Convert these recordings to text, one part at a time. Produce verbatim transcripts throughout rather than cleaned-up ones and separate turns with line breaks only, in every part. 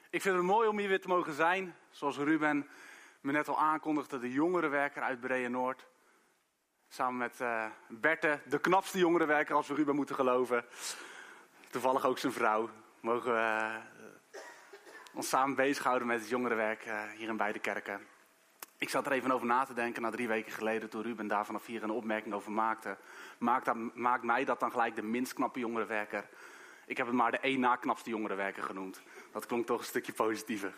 Ik vind het mooi om hier weer te mogen zijn. Zoals Ruben me net al aankondigde, de jongerenwerker uit Breede-Noord. Samen met uh, Berthe, de knapste jongerenwerker als we Ruben moeten geloven. Toevallig ook zijn vrouw. Mogen we uh, ons samen bezighouden met het jongerenwerk uh, hier in beide kerken. Ik zat er even over na te denken na drie weken geleden toen Ruben daar vanaf hier een opmerking over maakte. Maakt, dat, maakt mij dat dan gelijk de minst knappe jongerenwerker? Ik heb het maar de één na knapste jongerenwerker genoemd. Dat klonk toch een stukje positiever.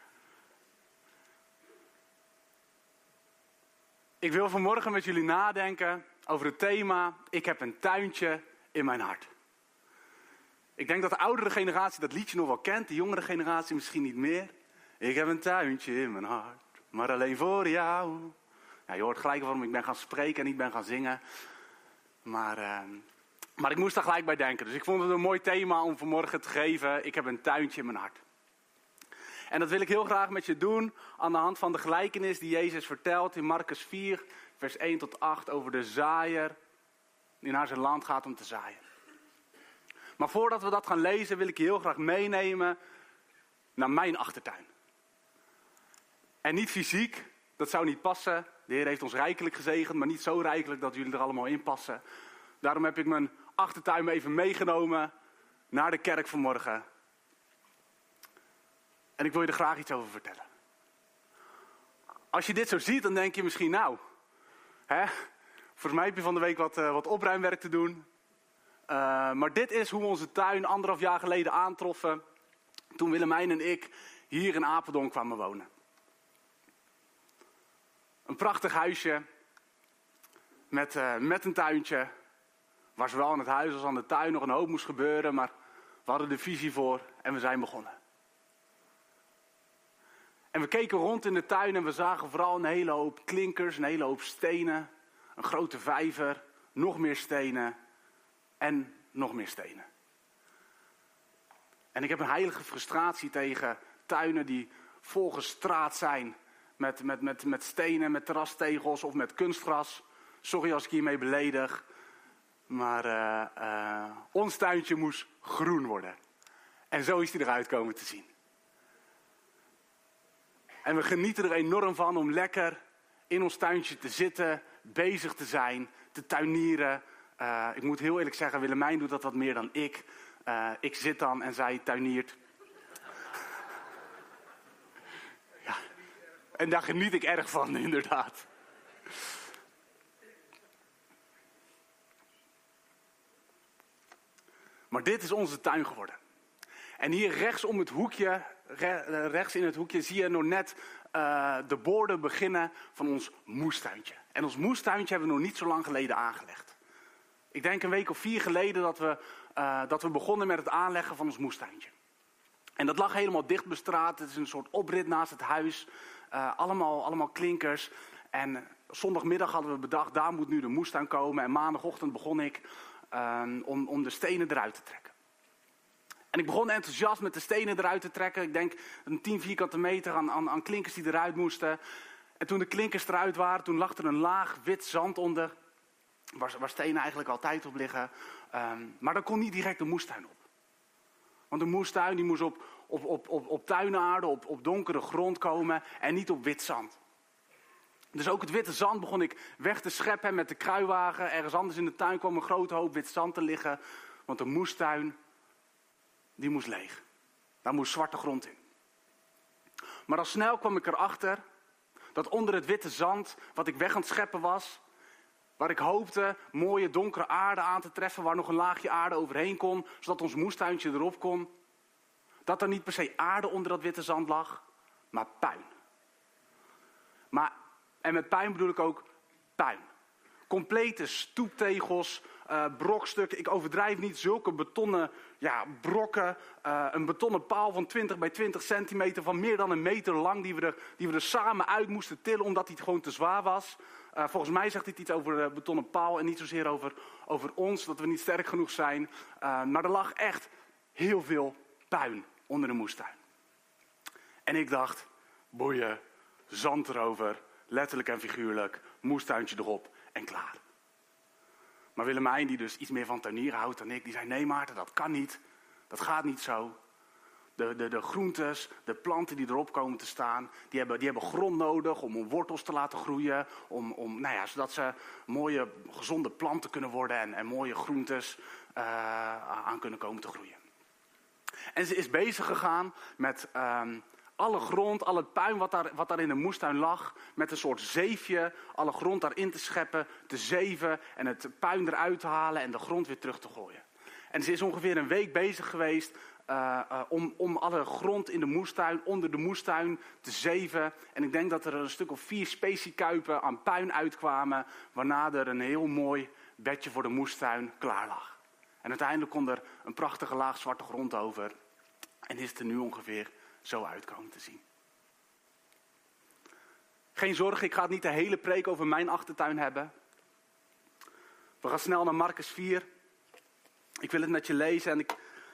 Ik wil vanmorgen met jullie nadenken over het thema Ik heb een tuintje in mijn hart. Ik denk dat de oudere generatie dat liedje nog wel kent, de jongere generatie misschien niet meer. Ik heb een tuintje in mijn hart, maar alleen voor jou. Ja, je hoort gelijk waarom ik ben gaan spreken en niet ben gaan zingen. Maar, uh, maar ik moest daar gelijk bij denken. Dus ik vond het een mooi thema om vanmorgen te geven. Ik heb een tuintje in mijn hart. En dat wil ik heel graag met je doen aan de hand van de gelijkenis die Jezus vertelt in Marcus vier, vers één tot acht, over de zaaier die naar zijn land gaat om te zaaien. Maar voordat we dat gaan lezen wil ik je heel graag meenemen naar mijn achtertuin. En niet fysiek, dat zou niet passen. De Heer heeft ons rijkelijk gezegend, maar niet zo rijkelijk dat jullie er allemaal in passen. Daarom heb ik mijn achtertuin even meegenomen naar de kerk vanmorgen. En ik wil je er graag iets over vertellen. Als je dit zo ziet, dan denk je misschien nou, hè, volgens mij heb je van de week wat, uh, wat opruimwerk te doen. Uh, maar dit is hoe we onze tuin anderhalf jaar geleden aantroffen, toen Willemijn en ik hier in Apeldoorn kwamen wonen. Een prachtig huisje met, uh, met een tuintje, waar zowel aan het huis als aan de tuin nog een hoop moest gebeuren, maar we hadden de visie voor en we zijn begonnen. En we keken rond in de tuin en we zagen vooral een hele hoop klinkers, een hele hoop stenen, een grote vijver, nog meer stenen en nog meer stenen. En ik heb een heilige frustratie tegen tuinen die volgestraat zijn met, met, met, met stenen, met terrastegels of met kunstgras. Sorry als ik hiermee beledig, maar uh, uh, ons tuintje moest groen worden. En zo is hij eruit komen te zien. En we genieten er enorm van om lekker in ons tuintje te zitten, bezig te zijn, te tuinieren. Uh, ik moet heel eerlijk zeggen, Willemijn doet dat wat meer dan ik. Uh, ik zit dan en zij tuiniert. Ja. En daar geniet ik erg van, inderdaad. Maar dit is onze tuin geworden. En hier rechts om het hoekje, rechts in het hoekje, zie je nog net uh, de boorden beginnen van ons moestuintje. En ons moestuintje hebben we nog niet zo lang geleden aangelegd. Ik denk een week of vier geleden dat we, uh, dat we begonnen met het aanleggen van ons moestuintje. En dat lag helemaal dicht bestraat. Het is een soort oprit naast het huis. Uh, allemaal, allemaal klinkers. En zondagmiddag hadden we bedacht, daar moet nu de moestuin komen. En maandagochtend begon ik uh, om, om de stenen eruit te trekken. En ik begon enthousiast met de stenen eruit te trekken. Ik denk een tien vierkante meter aan, aan, aan klinkers die eruit moesten. En toen de klinkers eruit waren, toen lag er een laag wit zand onder. Waar, waar stenen eigenlijk altijd op liggen. Um, maar dan kon niet direct de moestuin op. Want de moestuin die moest op, op, op, op, op tuinaarde, op, op donkere grond komen en niet op wit zand. Dus ook het witte zand begon ik weg te scheppen met de kruiwagen. Ergens anders in de tuin kwam een grote hoop wit zand te liggen. Want de moestuin, die moest leeg. Daar moest zwarte grond in. Maar al snel kwam ik erachter dat onder het witte zand, wat ik weg aan het scheppen was, waar ik hoopte mooie donkere aarde aan te treffen, waar nog een laagje aarde overheen kon, zodat ons moestuintje erop kon, dat er niet per se aarde onder dat witte zand lag, maar puin. Maar, en met puin bedoel ik ook puin. Complete stoeptegels, uh, brokstukken, ik overdrijf niet, zulke betonnen ja, brokken. Uh, een betonnen paal van twintig bij twintig centimeter, van meer dan een meter lang, die we er, die we er samen uit moesten tillen, omdat hij gewoon te zwaar was. Uh, volgens mij zegt dit iets over de betonnen paal en niet zozeer over, over ons, dat we niet sterk genoeg zijn. Uh, maar er lag echt heel veel puin onder de moestuin. En ik dacht, boeien, zand erover, letterlijk en figuurlijk, moestuintje erop en klaar. Maar Willemijn, die dus iets meer van tuinieren houdt dan ik, die zei, nee Maarten, dat kan niet. Dat gaat niet zo. De, de, de groentes, de planten die erop komen te staan, die hebben, die hebben grond nodig om hun wortels te laten groeien. Om, om, nou ja, zodat ze mooie, gezonde planten kunnen worden en, en mooie groentes uh, aan kunnen komen te groeien. En ze is bezig gegaan met um, alle grond, al het puin wat daar, wat daar in de moestuin lag, met een soort zeefje, alle grond daarin te scheppen, te zeven en het puin eruit te halen en de grond weer terug te gooien. En ze is ongeveer een week bezig geweest uh, uh, om, om alle grond in de moestuin, onder de moestuin te zeven. En ik denk dat er een stuk of vier speciekuipen aan puin uitkwamen, waarna er een heel mooi bedje voor de moestuin klaar lag. En uiteindelijk kon er een prachtige laag zwarte grond over. En is het er nu ongeveer zo uitkomen te zien. Geen zorgen, ik ga het niet de hele preek over mijn achtertuin hebben. We gaan snel naar Marcus vier. Ik wil het met je lezen en ik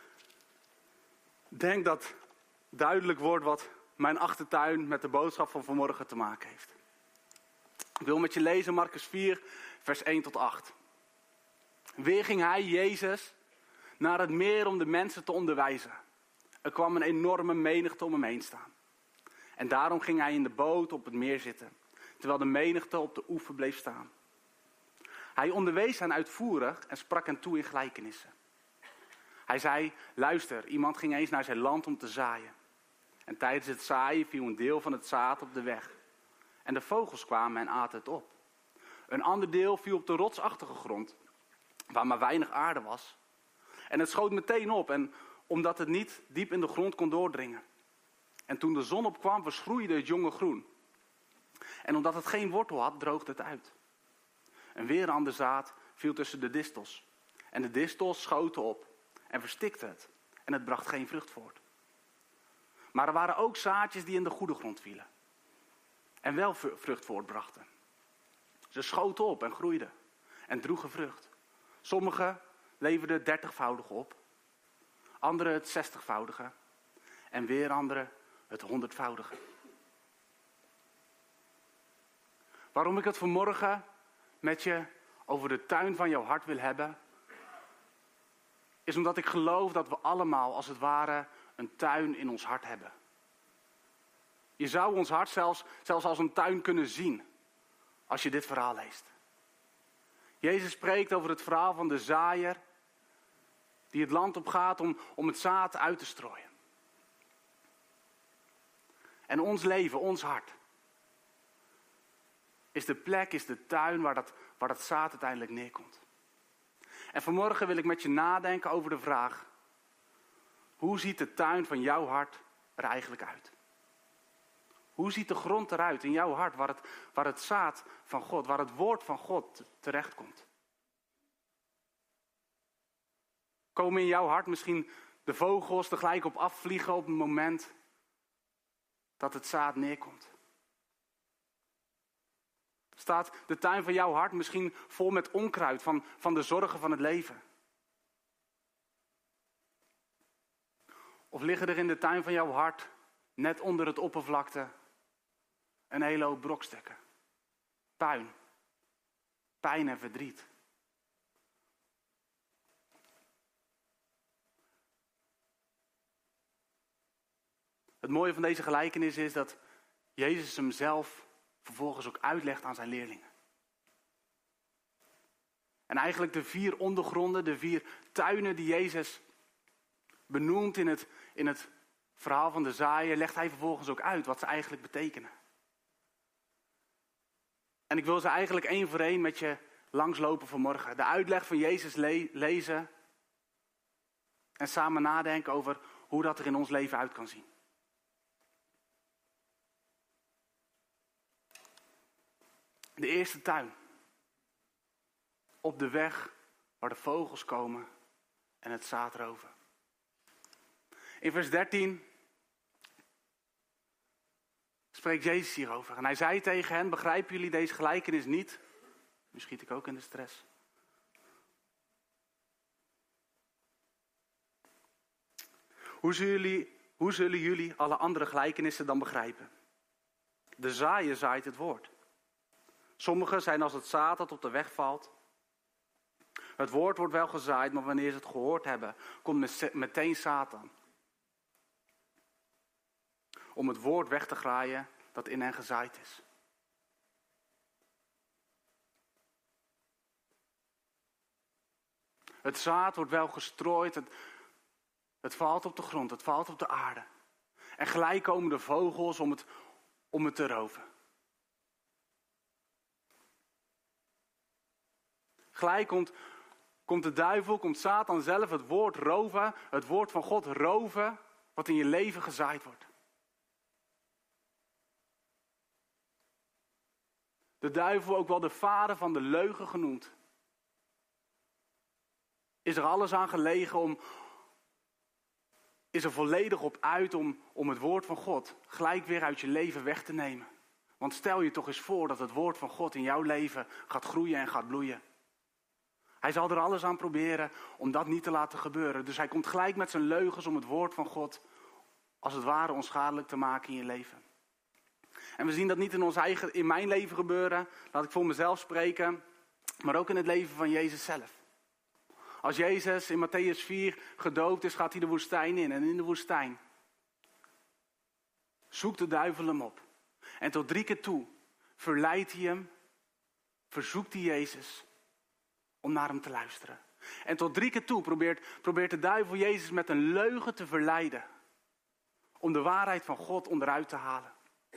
denk dat duidelijk wordt wat mijn achtertuin met de boodschap van vanmorgen te maken heeft. Ik wil met je lezen Marcus vier, vers één tot acht. Weer ging hij, Jezus, naar het meer om de mensen te onderwijzen. Er kwam een enorme menigte om hem heen staan. En daarom ging hij in de boot op het meer zitten, terwijl de menigte op de oever bleef staan. Hij onderwees hen uitvoerig en sprak hen toe in gelijkenissen. Hij zei, luister, iemand ging eens naar zijn land om te zaaien. En tijdens het zaaien viel een deel van het zaad op de weg. En de vogels kwamen en aten het op. Een ander deel viel op de rotsachtige grond, waar maar weinig aarde was. En het schoot meteen op, en omdat het niet diep in de grond kon doordringen. En toen de zon opkwam, verschroeide het jonge groen. En omdat het geen wortel had, droogde het uit. En weer een ander zaad viel tussen de distels. En de distels schoten op en verstikten het. En het bracht geen vrucht voort. Maar er waren ook zaadjes die in de goede grond vielen. En wel vrucht voortbrachten. Ze schoten op en groeiden. En droegen vrucht. Sommigen leverden het dertigvoudige op. Anderen het zestigvoudige. En weer anderen het honderdvoudige. Waarom ik het vanmorgen met je over de tuin van jouw hart wil hebben, is omdat ik geloof dat we allemaal als het ware een tuin in ons hart hebben. Je zou ons hart zelfs, zelfs als een tuin kunnen zien, als je dit verhaal leest. Jezus spreekt over het verhaal van de zaaier, die het land op gaat om, om het zaad uit te strooien. En ons leven, ons hart, is de plek, is de tuin waar dat, waar dat zaad uiteindelijk neerkomt. En vanmorgen wil ik met je nadenken over de vraag: hoe ziet de tuin van jouw hart er eigenlijk uit? Hoe ziet de grond eruit in jouw hart, waar het, waar het zaad van God, waar het woord van God terechtkomt? Komen in jouw hart misschien de vogels er gelijk op afvliegen op het moment dat het zaad neerkomt? Staat de tuin van jouw hart misschien vol met onkruid van, van de zorgen van het leven? Of liggen er in de tuin van jouw hart, net onder het oppervlakte, een hele hoop brokstukken? Puin, pijn en verdriet. Het mooie van deze gelijkenis is dat Jezus hem zelf vervolgens ook uitlegt aan zijn leerlingen. En eigenlijk de vier ondergronden, de vier tuinen die Jezus benoemt in het, in het verhaal van de zaaier, legt hij vervolgens ook uit wat ze eigenlijk betekenen. En ik wil ze eigenlijk één voor één met je langslopen vanmorgen. De uitleg van Jezus le- lezen en samen nadenken over hoe dat er in ons leven uit kan zien. De eerste tuin. Op de weg waar de vogels komen en het zaad roven. In vers dertien spreekt Jezus hierover. En hij zei tegen hen: begrijpen jullie deze gelijkenis niet? Nu schiet ik ook in de stress. Hoe zullen jullie, hoe zullen jullie alle andere gelijkenissen dan begrijpen? De zaaier zaait het woord. Sommigen zijn als het zaad dat op de weg valt. Het woord wordt wel gezaaid, maar wanneer ze het gehoord hebben, komt meteen Satan. om het woord weg te graaien dat in hen gezaaid is. Het zaad wordt wel gestrooid, het, het valt op de grond, het valt op de aarde. En gelijk komen de vogels om het, om het te roven. Gelijk komt, komt de duivel, komt Satan zelf het woord roven, het woord van God roven, wat in je leven gezaaid wordt. De duivel, ook wel de vader van de leugen genoemd, is er alles aan gelegen om, is er volledig op uit om, om het woord van God gelijk weer uit je leven weg te nemen. Want stel je toch eens voor dat het woord van God in jouw leven gaat groeien en gaat bloeien. Hij zal er alles aan proberen om dat niet te laten gebeuren. Dus hij komt gelijk met zijn leugens om het woord van God als het ware onschadelijk te maken in je leven. En we zien dat niet in ons eigen, in mijn leven gebeuren, laat ik voor mezelf spreken, maar ook in het leven van Jezus zelf. Als Jezus in Mattheüs vier gedoopt is, gaat hij de woestijn in. En in de woestijn zoekt de duivel hem op. En tot drie keer toe verleidt hij hem, verzoekt hij Jezus om naar hem te luisteren. En tot drie keer toe probeert, probeert de duivel Jezus met een leugen te verleiden. Om de waarheid van God onderuit te halen.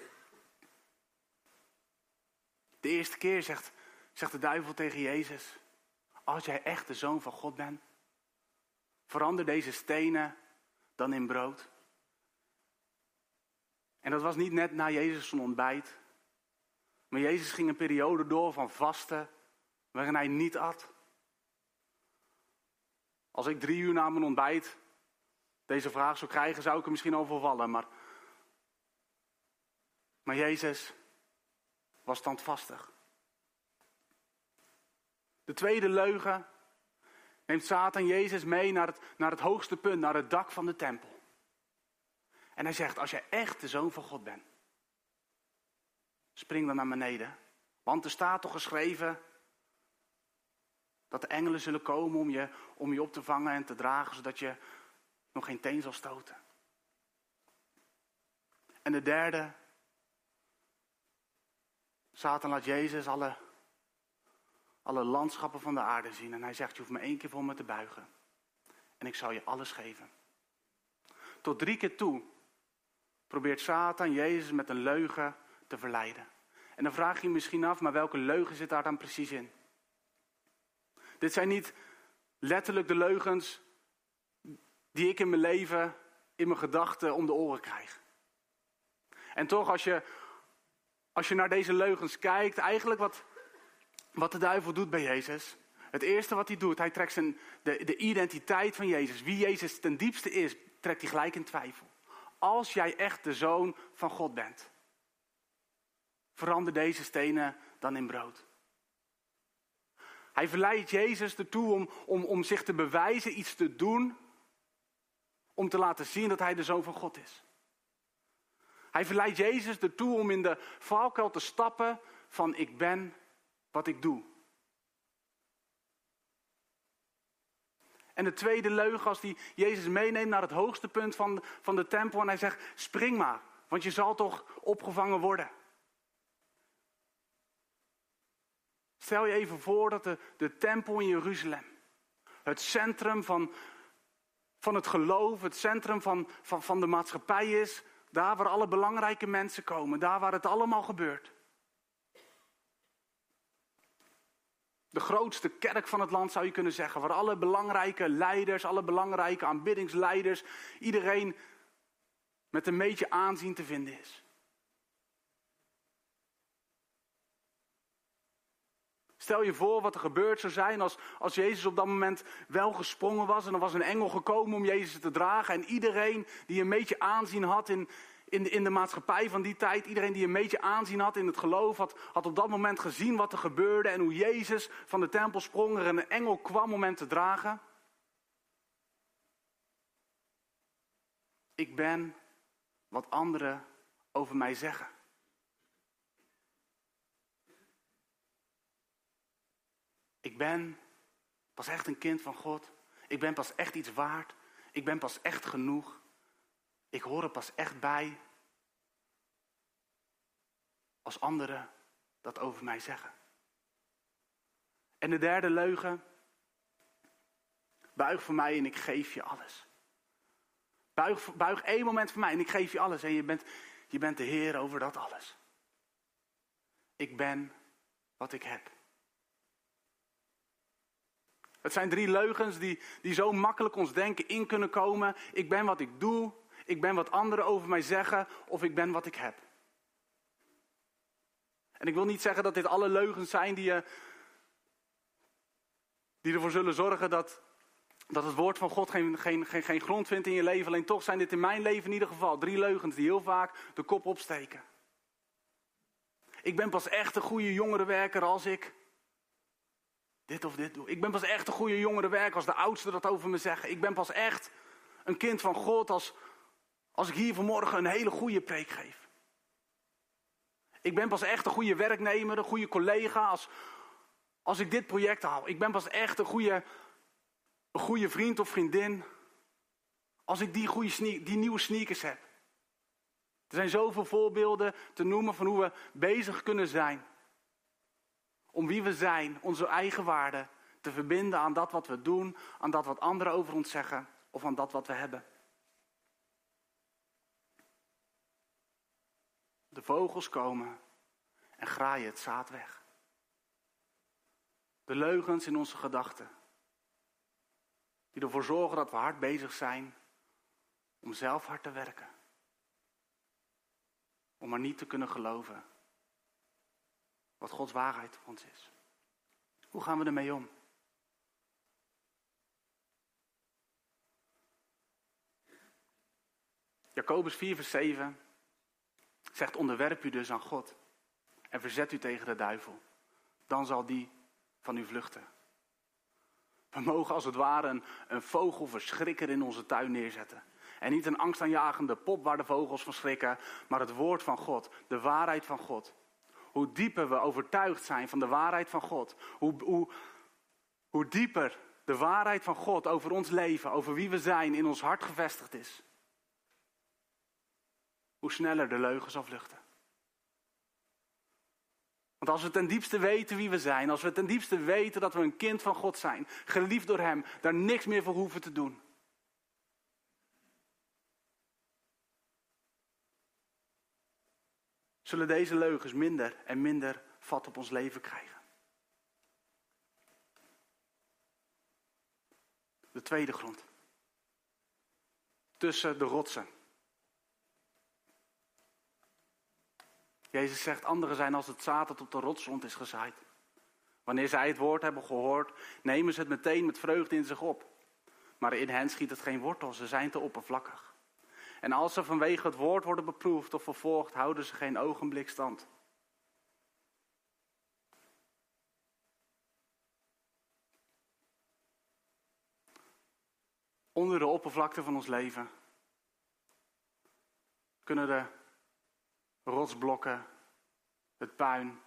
De eerste keer zegt, zegt de duivel tegen Jezus: als jij echt de Zoon van God bent, verander deze stenen dan in brood. En dat was niet net na Jezus' ontbijt. Maar Jezus ging een periode door van vasten, waarin hij niet at. Als ik drie uur na mijn ontbijt deze vraag zou krijgen, zou ik er misschien over vallen. Maar, maar Jezus was standvastig. De tweede leugen neemt Satan Jezus mee naar het, naar het hoogste punt, naar het dak van de tempel. En hij zegt: als jij echt de Zoon van God bent, spring dan naar beneden. Want er staat toch geschreven dat de engelen zullen komen om je, om je op te vangen en te dragen, zodat je nog geen teen zal stoten. En de derde, Satan laat Jezus alle, alle landschappen van de aarde zien. En hij zegt: je hoeft me één keer voor me te buigen. En ik zal je alles geven. Tot drie keer toe probeert Satan Jezus met een leugen te verleiden. En dan vraag je je misschien af, maar welke leugen zit daar dan precies in? Dit zijn niet letterlijk de leugens die ik in mijn leven, in mijn gedachten om de oren krijg. En toch, als je, als je naar deze leugens kijkt, eigenlijk wat, wat de duivel doet bij Jezus. Het eerste wat hij doet, hij trekt zijn, de, de identiteit van Jezus, wie Jezus ten diepste is, trekt hij gelijk in twijfel. Als jij echt de Zoon van God bent, verander deze stenen dan in brood. Hij verleidt Jezus ertoe om, om, om zich te bewijzen, iets te doen, om te laten zien dat hij de Zoon van God is. Hij verleidt Jezus ertoe om in de valkuil te stappen van ik ben wat ik doe. En de tweede leugen, als hij Jezus meeneemt naar het hoogste punt van, van de tempel en hij zegt: spring maar, want je zal toch opgevangen worden. Stel je even voor dat de, de tempel in Jeruzalem, het centrum van, van het geloof, het centrum van, van, van de maatschappij is, daar waar alle belangrijke mensen komen, daar waar het allemaal gebeurt. De grootste kerk van het land zou je kunnen zeggen, waar alle belangrijke leiders, alle belangrijke aanbiddingsleiders, iedereen met een beetje aanzien te vinden is. Stel je voor wat er gebeurd zou zijn als, als Jezus op dat moment wel gesprongen was en er was een engel gekomen om Jezus te dragen. En iedereen die een beetje aanzien had in, in, de, in de maatschappij van die tijd, iedereen die een beetje aanzien had in het geloof, had, had op dat moment gezien wat er gebeurde en hoe Jezus van de tempel sprong en een engel kwam om hem te dragen. Ik ben wat anderen over mij zeggen. Ik ben pas echt een kind van God. Ik ben pas echt iets waard. Ik ben pas echt genoeg. Ik hoor er pas echt bij. als anderen dat over mij zeggen. En de derde leugen. Buig voor mij en ik geef je alles. Buig, buig één moment voor mij en ik geef je alles. En je bent, je bent de Heer over dat alles. Ik ben wat ik heb. Het zijn drie leugens die, die zo makkelijk ons denken in kunnen komen. Ik ben wat ik doe. Ik ben wat anderen over mij zeggen. Of ik ben wat ik heb. En ik wil niet zeggen dat dit alle leugens zijn die, je, die ervoor zullen zorgen dat, dat het woord van God geen, geen, geen, geen grond vindt in je leven. Alleen toch zijn dit in mijn leven in ieder geval drie leugens die heel vaak de kop opsteken. Ik ben pas echt een goede jongerenwerker als ik dit of dit doe. Ik ben pas echt een goede jongerenwerker als de oudsten dat over me zeggen. Ik ben pas echt een kind van God als, als ik hier vanmorgen een hele goede preek geef. Ik ben pas echt een goede werknemer, een goede collega als, als ik dit project haal. Ik ben pas echt een goede, een goede vriend of vriendin als ik die, goede sneak, die nieuwe sneakers heb. Er zijn zoveel voorbeelden te noemen van hoe we bezig kunnen zijn. Om wie we zijn, onze eigen waarde te verbinden aan dat wat we doen, aan dat wat anderen over ons zeggen of aan dat wat we hebben. De vogels komen en graaien het zaad weg. De leugens in onze gedachten. Die ervoor zorgen dat we hard bezig zijn om zelf hard te werken. Om maar niet te kunnen geloven wat Gods waarheid voor ons is. Hoe gaan we ermee om? Jacobus vier vers zeven zegt: onderwerp u dus aan God en verzet u tegen de duivel. Dan zal die van u vluchten. We mogen als het ware een, een vogelverschrikker in onze tuin neerzetten. En niet een angstaanjagende pop waar de vogels van schrikken, maar het woord van God, de waarheid van God. Hoe dieper we overtuigd zijn van de waarheid van God, hoe, hoe, hoe dieper de waarheid van God over ons leven, over wie we zijn, in ons hart gevestigd is, hoe sneller de leugen zal vluchten. Want als we ten diepste weten wie we zijn, als we ten diepste weten dat we een kind van God zijn, geliefd door Hem, daar niks meer voor hoeven te doen, zullen deze leugens minder en minder vat op ons leven krijgen. De tweede grond. Tussen de rotsen. Jezus zegt, anderen zijn als het zaad dat op de rotsgrond is gezaaid. Wanneer zij het woord hebben gehoord, nemen ze het meteen met vreugde in zich op. Maar in hen schiet het geen wortel, ze zijn te oppervlakkig. En als ze vanwege het woord worden beproefd of vervolgd, houden ze geen ogenblik stand. Onder de oppervlakte van ons leven kunnen de rotsblokken, het puin,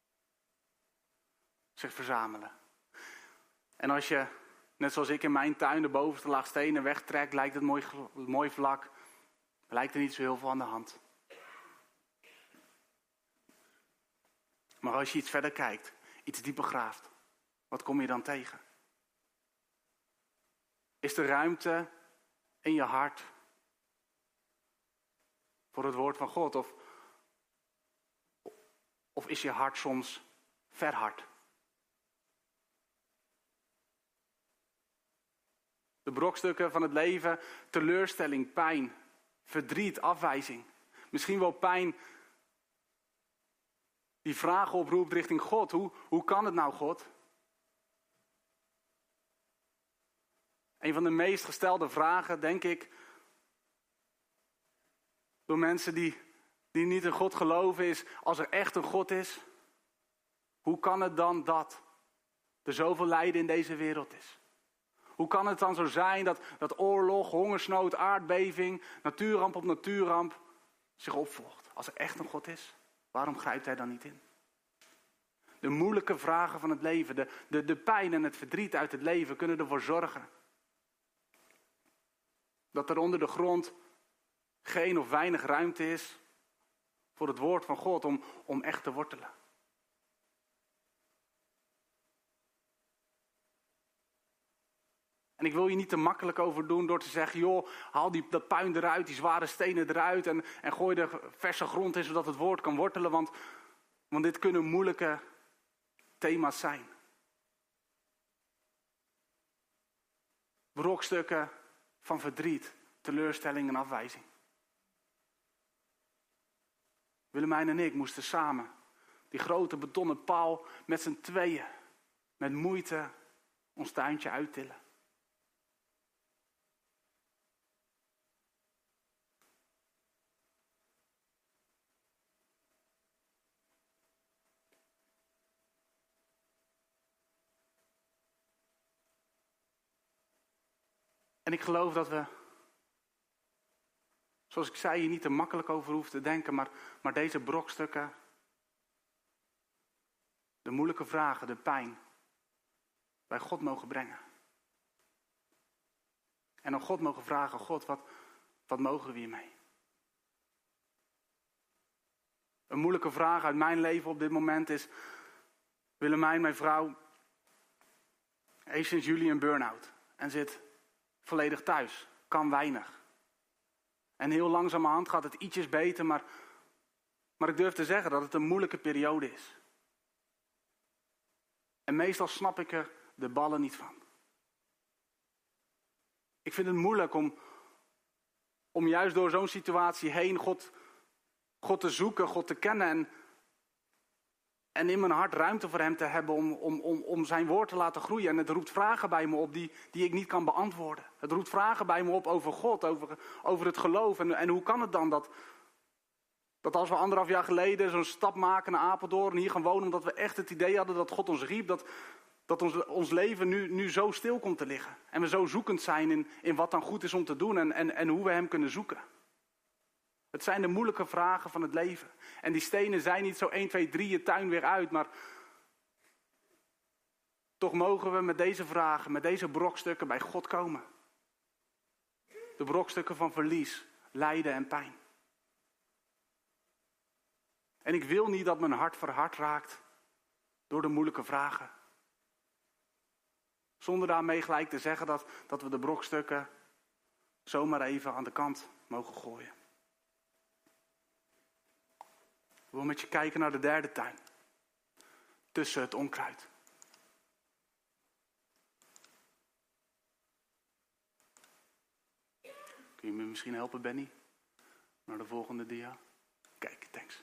zich verzamelen. En als je, net zoals ik in mijn tuin, de bovenste laag stenen wegtrekt, lijkt het mooi, mooi vlak, lijkt er niet zo heel veel aan de hand. Maar als je iets verder kijkt, iets dieper graaft, wat kom je dan tegen? Is er ruimte in je hart voor het woord van God? Of, of is je hart soms verhard? De brokstukken van het leven, teleurstelling, pijn, verdriet, afwijzing. Misschien wel pijn die vragen oproept richting God. Hoe, hoe kan het nou, God? Een van de meest gestelde vragen, denk ik, door mensen die, die niet in God geloven, is: als er echt een God is, hoe kan het dan dat er zoveel lijden in deze wereld is? Hoe kan het dan zo zijn dat, dat oorlog, hongersnood, aardbeving, natuurramp op natuurramp zich opvolgt? Als er echt een God is, waarom grijpt hij dan niet in? De moeilijke vragen van het leven, de, de, de pijn en het verdriet uit het leven kunnen ervoor zorgen dat er onder de grond geen of weinig ruimte is voor het woord van God om, om echt te wortelen. En ik wil je niet te makkelijk over doen door te zeggen, joh, haal die, dat puin eruit, die zware stenen eruit en, en gooi er verse grond in, zodat het woord kan wortelen. Want, want dit kunnen moeilijke thema's zijn. Brokstukken van verdriet, teleurstelling en afwijzing. Willemijn en ik moesten samen die grote betonnen paal met z'n tweeën, met moeite, ons tuintje uittillen. En ik geloof dat we, zoals ik zei, hier niet te makkelijk over hoeven te denken, maar, maar deze brokstukken, de moeilijke vragen, de pijn, bij God mogen brengen. En aan God mogen vragen, God, wat, wat mogen we hiermee? Een moeilijke vraag uit mijn leven op dit moment is, Willemijn, mijn vrouw, heeft sinds juli een burn-out en zit volledig thuis, kan weinig. En heel langzamerhand gaat het ietsjes beter, maar, maar ik durf te zeggen dat het een moeilijke periode is. En meestal snap ik er de ballen niet van. Ik vind het moeilijk om, om juist door zo'n situatie heen God, God te zoeken, God te kennen en, en in mijn hart ruimte voor hem te hebben om, om, om, om zijn woord te laten groeien. En het roept vragen bij me op die, die ik niet kan beantwoorden. Het roept vragen bij me op over God, over, over het geloof. En, en hoe kan het dan dat, dat als we anderhalf jaar geleden zo'n stap maken naar Apeldoorn, hier gaan wonen, omdat we echt het idee hadden dat God ons riep, dat, dat ons, ons leven nu, nu zo stil komt te liggen. En we zo zoekend zijn in, in wat dan goed is om te doen en, en, en hoe we hem kunnen zoeken. Het zijn de moeilijke vragen van het leven. En die stenen zijn niet zo één, twee, drie je tuin weer uit. Maar toch mogen we met deze vragen, met deze brokstukken bij God komen. De brokstukken van verlies, lijden en pijn. En ik wil niet dat mijn hart verhard raakt door de moeilijke vragen. Zonder daarmee gelijk te zeggen dat, dat we de brokstukken zomaar even aan de kant mogen gooien. Ik wil met je kijken naar de derde tuin. Tussen het onkruid. Kun je me misschien helpen, Benny? Naar de volgende dia. Kijk, thanks.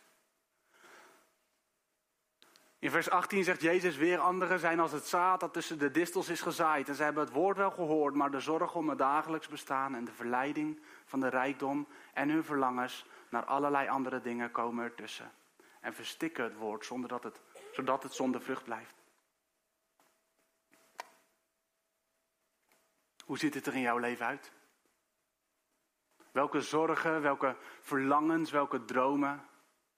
In vers achttien zegt Jezus, weer anderen zijn als het zaad dat tussen de distels is gezaaid. En ze hebben het woord wel gehoord, maar de zorg om het dagelijks bestaan en de verleiding van de rijkdom en hun verlangens naar allerlei andere dingen komen ertussen. En verstikken het woord zonder dat het, zodat het zonder vrucht blijft. Hoe ziet het er in jouw leven uit? Welke zorgen, welke verlangens, welke dromen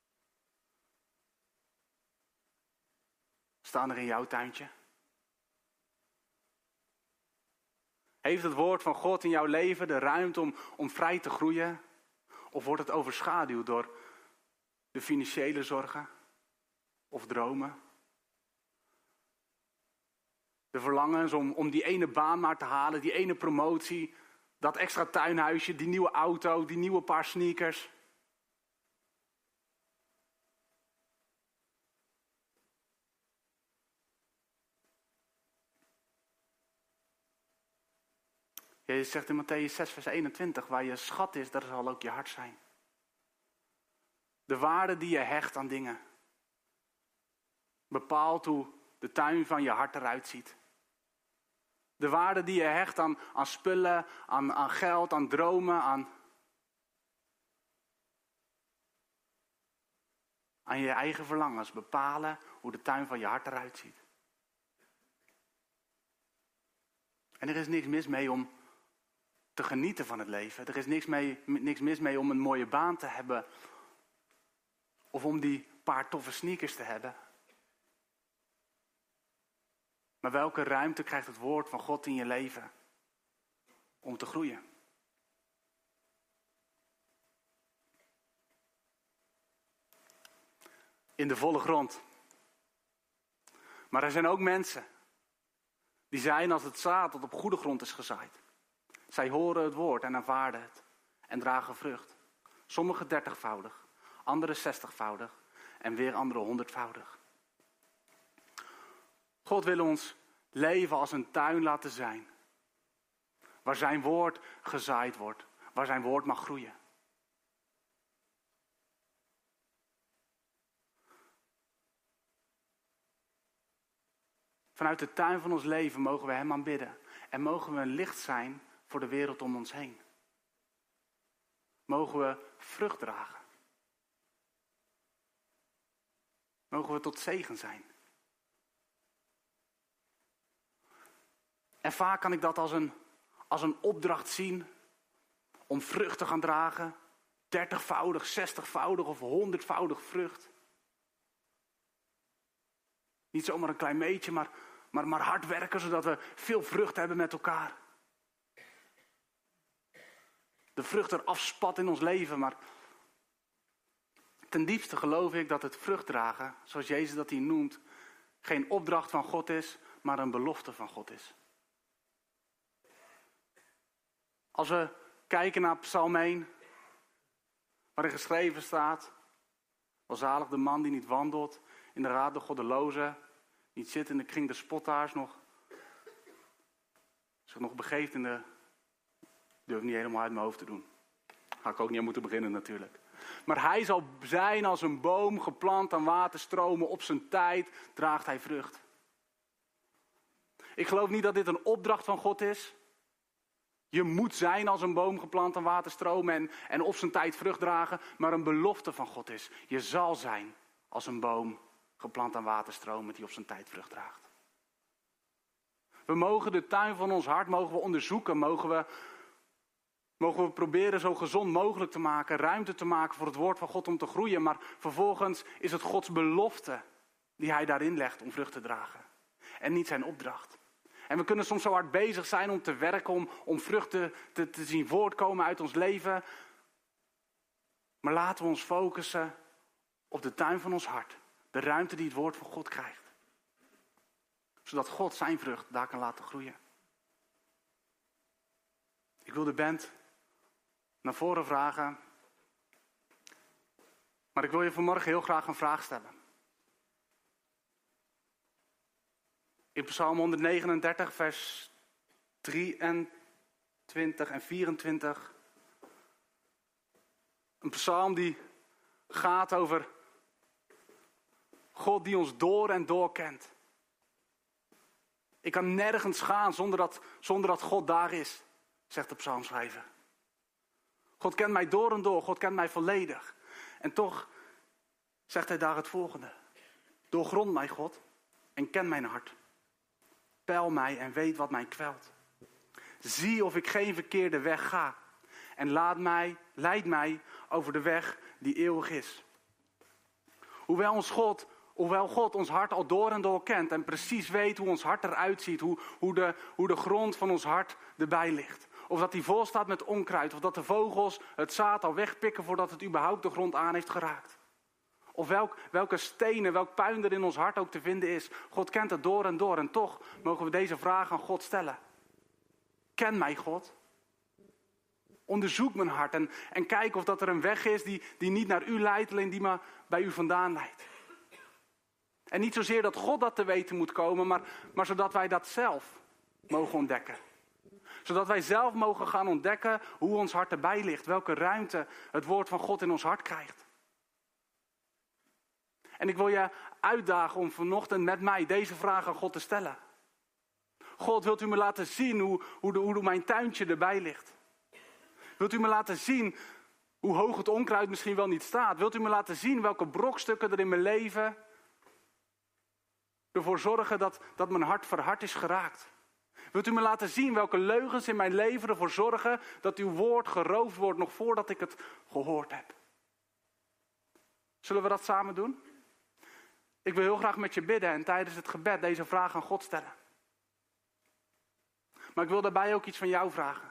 staan er in jouw tuintje? Heeft het woord van God in jouw leven de ruimte om, om vrij te groeien? Of wordt het overschaduwd door de financiële zorgen of dromen? De verlangens om, om die ene baan maar te halen, die ene promotie, dat extra tuinhuisje, die nieuwe auto, die nieuwe paar sneakers. Jezus zegt in Mattheüs zes vers eenentwintig, waar je schat is, daar zal ook je hart zijn. De waarde die je hecht aan dingen bepaalt hoe de tuin van je hart eruit ziet. De waarde die je hecht aan, aan spullen, aan, aan geld, aan dromen, aan, aan je eigen verlangens bepalen hoe de tuin van je hart eruit ziet. En er is niks mis mee om te genieten van het leven. Er is niks, mee, niks mis mee om een mooie baan te hebben. Of om die paar toffe sneakers te hebben. Maar welke ruimte krijgt het woord van God in je leven om te groeien? in de volle grond. Maar er zijn ook mensen die zijn als het zaad dat op goede grond is gezaaid. Zij horen het woord en aanvaarden het en dragen vrucht. Sommigen dertigvoudig, anderen zestigvoudig en weer anderen honderdvoudig. God wil ons leven als een tuin laten zijn. Waar zijn woord gezaaid wordt, waar zijn woord mag groeien. Vanuit de tuin van ons leven mogen we hem aanbidden. En mogen we een licht zijn voor de wereld om ons heen. Mogen we vrucht dragen. Mogen we tot zegen zijn. En vaak kan ik dat als een, als een opdracht zien om vrucht te gaan dragen. dertigvoudig, zestigvoudig of honderdvoudig vrucht. Niet zomaar een klein beetje, maar, maar, maar hard werken zodat we veel vrucht hebben met elkaar. De vrucht er afspat in ons leven, maar ten diepste geloof ik dat het vrucht dragen, zoals Jezus dat hier noemt, geen opdracht van God is, maar een belofte van God is. Als we kijken naar Psalm één, waarin geschreven staat: welzalig de man die niet wandelt in de raad der goddelozen, niet zit in de kring der spottaars, nog zich nog begeeft in de... durf ik niet helemaal uit mijn hoofd te doen. Ga ik ook niet aan moeten beginnen natuurlijk. Maar hij zal zijn als een boom geplant aan waterstromen. Op zijn tijd draagt hij vrucht. Ik geloof niet dat dit een opdracht van God is. Je moet zijn als een boom geplant aan waterstromen en, en op zijn tijd vrucht dragen. Maar een belofte van God is. Je zal zijn als een boom geplant aan waterstromen die op zijn tijd vrucht draagt. We mogen de tuin van ons hart mogen we onderzoeken. Mogen we, mogen we proberen zo gezond mogelijk te maken. Ruimte te maken voor het woord van God om te groeien. Maar vervolgens is het Gods belofte die hij daarin legt om vrucht te dragen. En niet zijn opdracht. En we kunnen soms zo hard bezig zijn om te werken, om, om vruchten te, te zien voortkomen uit ons leven. Maar laten we ons focussen op de tuin van ons hart. De ruimte die het woord van God krijgt. Zodat God zijn vrucht daar kan laten groeien. Ik wil de band naar voren vragen. Maar ik wil je vanmorgen heel graag een vraag stellen. In Psalm honderdnegenendertig, vers drieëntwintig en vierentwintig. Een psalm die gaat over God die ons door en door kent. Ik kan nergens gaan zonder dat, zonder dat God daar is, zegt de psalmschrijver. God kent mij door en door, God kent mij volledig. En toch zegt hij daar het volgende. Doorgrond mij, God, en ken mijn hart. Peil mij en weet wat mij kwelt. Zie of ik geen verkeerde weg ga. En laat mij, leid mij over de weg die eeuwig is. Hoewel ons God, hoewel God ons hart al door en door kent en precies weet hoe ons hart eruit ziet, hoe, hoe, de, hoe de grond van ons hart erbij ligt. Of dat die vol staat met onkruid, of dat de vogels het zaad al wegpikken voordat het überhaupt de grond aan heeft geraakt. Of welk, welke stenen, welk puin er in ons hart ook te vinden is. God kent het door en door en toch mogen we deze vraag aan God stellen. Ken mij, God. Onderzoek mijn hart en, en kijk of dat er een weg is die, die niet naar u leidt, alleen die maar bij u vandaan leidt. En niet zozeer dat God dat te weten moet komen, maar, maar zodat wij dat zelf mogen ontdekken. Zodat wij zelf mogen gaan ontdekken hoe ons hart erbij ligt. Welke ruimte het woord van God in ons hart krijgt. En ik wil je uitdagen om vanochtend met mij deze vraag aan God te stellen. God, wilt u me laten zien hoe, hoe, de, hoe mijn tuintje erbij ligt? Wilt u me laten zien hoe hoog het onkruid misschien wel niet staat? Wilt u me laten zien welke brokstukken er in mijn leven ervoor zorgen dat, dat mijn hart verhard is geraakt? Wilt u me laten zien welke leugens in mijn leven ervoor zorgen dat uw woord geroofd wordt nog voordat ik het gehoord heb? Zullen we dat samen doen? Ik wil heel graag met je bidden en tijdens het gebed deze vraag aan God stellen. Maar ik wil daarbij ook iets van jou vragen.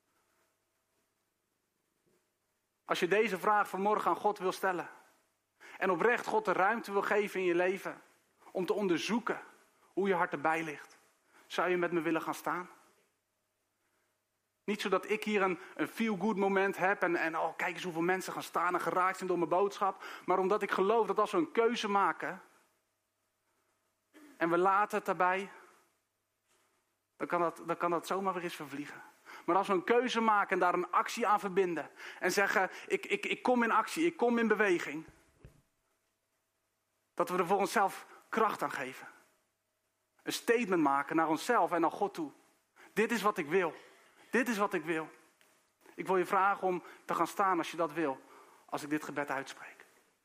Als je deze vraag vanmorgen aan God wil stellen. En oprecht God de ruimte wil geven in je leven om te onderzoeken hoe je hart erbij ligt. Zou je met me willen gaan staan? Niet zodat ik hier een, een feel-good moment heb en, en oh, kijk eens hoeveel mensen gaan staan en geraakt zijn door mijn boodschap. Maar omdat ik geloof dat als we een keuze maken en we laten het daarbij, dan kan dat, dan kan dat zomaar weer eens vervliegen. Maar als we een keuze maken en daar een actie aan verbinden en zeggen, ik, ik, ik kom in actie, ik kom in beweging. Dat we er voor onszelf kracht aan geven. Een statement maken naar onszelf en naar God toe. Dit is wat ik wil. Dit is wat ik wil. Ik wil je vragen om te gaan staan als je dat wil. Als ik dit gebed uitspreek.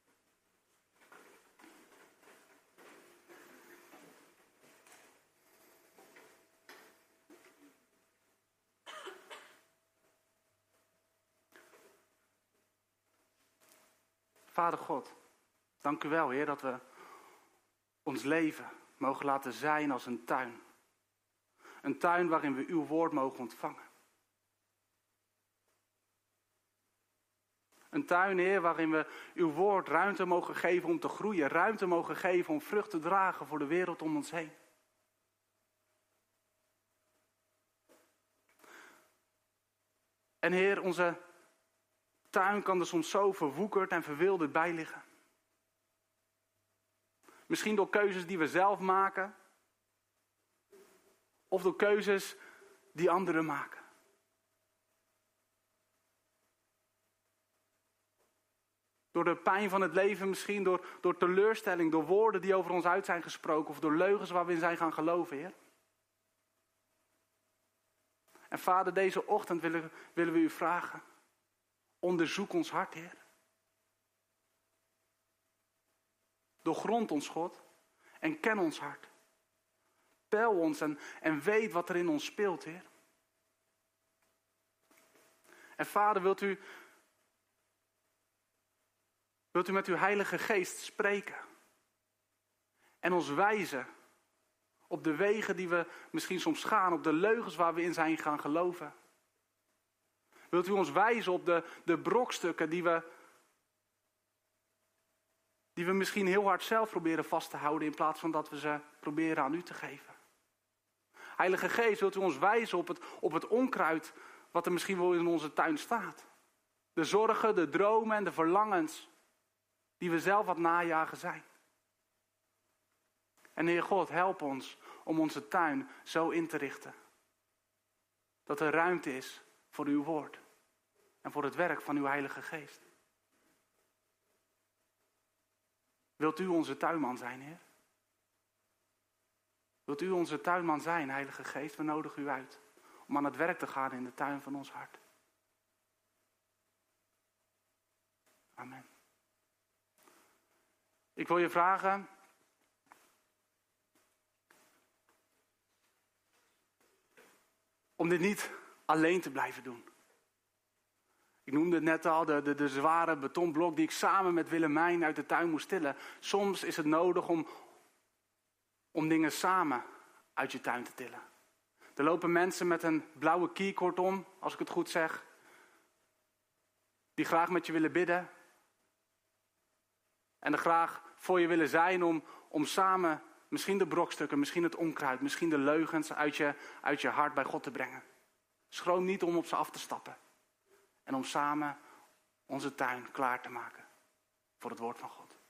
Vader God, dank u wel, Heer, dat we ons leven mogen laten zijn als een tuin. Een tuin waarin we uw woord mogen ontvangen. Een tuin, Heer, waarin we uw woord ruimte mogen geven om te groeien. Ruimte mogen geven om vrucht te dragen voor de wereld om ons heen. En Heer, onze tuin kan er soms zo verwoekerd en verwilderd bij liggen. Misschien door keuzes die we zelf maken. Of door keuzes die anderen maken. Door de pijn van het leven misschien, door, door teleurstelling, door woorden die over ons uit zijn gesproken. Of door leugens waar we in zijn gaan geloven, Heer. En Vader, deze ochtend willen, willen we u vragen. Onderzoek ons hart, Heer. Doorgrond ons, God. En ken ons hart. Peil ons en, en weet wat er in ons speelt, Heer. En Vader, wilt u, wilt u met uw Heilige Geest spreken. En ons wijzen op de wegen die we misschien soms gaan. Op de leugens waar we in zijn gaan geloven. Wilt u ons wijzen op de, de brokstukken die we, die we misschien heel hard zelf proberen vast te houden. In plaats van dat we ze proberen aan u te geven. Heilige Geest, wilt u ons wijzen op het, op het onkruid wat er misschien wel in onze tuin staat. De zorgen, de dromen en de verlangens die we zelf aan het najagen zijn. En Heer God, help ons om onze tuin zo in te richten. Dat er ruimte is voor uw woord. En voor het werk van uw Heilige Geest. Wilt u onze tuinman zijn, Heer? Wilt u onze tuinman zijn, Heilige Geest? We nodigen u uit om aan het werk te gaan in de tuin van ons hart. Amen. Ik wil je vragen om dit niet alleen te blijven doen. Ik noemde het net al, de, de, de zware betonblok die ik samen met Willemijn uit de tuin moest tillen. Soms is het nodig om, om dingen samen uit je tuin te tillen. Er lopen mensen met een blauwe keycord om, als ik het goed zeg. Die graag met je willen bidden. En er graag voor je willen zijn om, om samen misschien de brokstukken, misschien het onkruid, misschien de leugens uit je, uit je hart bij God te brengen. Schroom niet om op ze af te stappen. En om samen onze tuin klaar te maken voor het woord van God.